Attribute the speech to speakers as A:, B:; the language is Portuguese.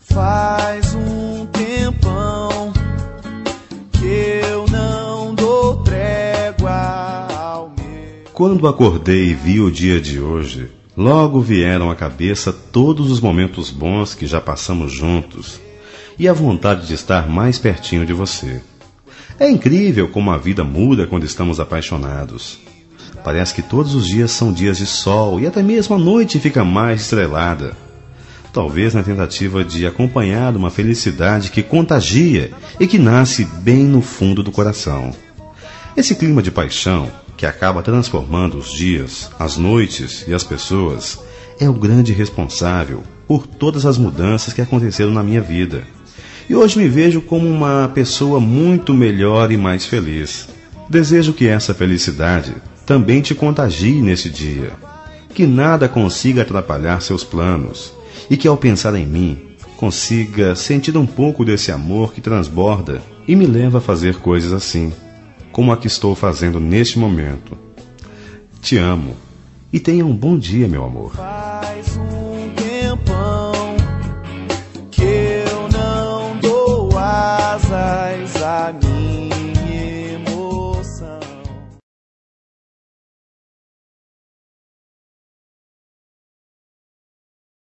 A: Faz um tempão que eu não dou trégua ao meu...
B: Quando acordei e vi o dia de hoje, logo vieram à cabeça todos os momentos bons que já passamos juntos e a vontade de estar mais pertinho de você. É incrível como a vida muda quando estamos apaixonados. Parece que todos os dias são dias de sol e até mesmo a noite fica mais estrelada. Talvez na tentativa de acompanhar uma felicidade que contagia e que nasce bem no fundo do coração. Esse clima de paixão, que acaba transformando os dias, as noites e as pessoas, é o grande responsável por todas as mudanças que aconteceram na minha vida. E hoje me vejo como uma pessoa muito melhor e mais feliz. Desejo que essa felicidade também te contagie nesse dia, que nada consiga atrapalhar seus planos e que ao pensar em mim, consiga sentir um pouco desse amor que transborda e me leva a fazer coisas assim, como a que estou fazendo neste momento. Te amo e tenha um bom dia, meu amor.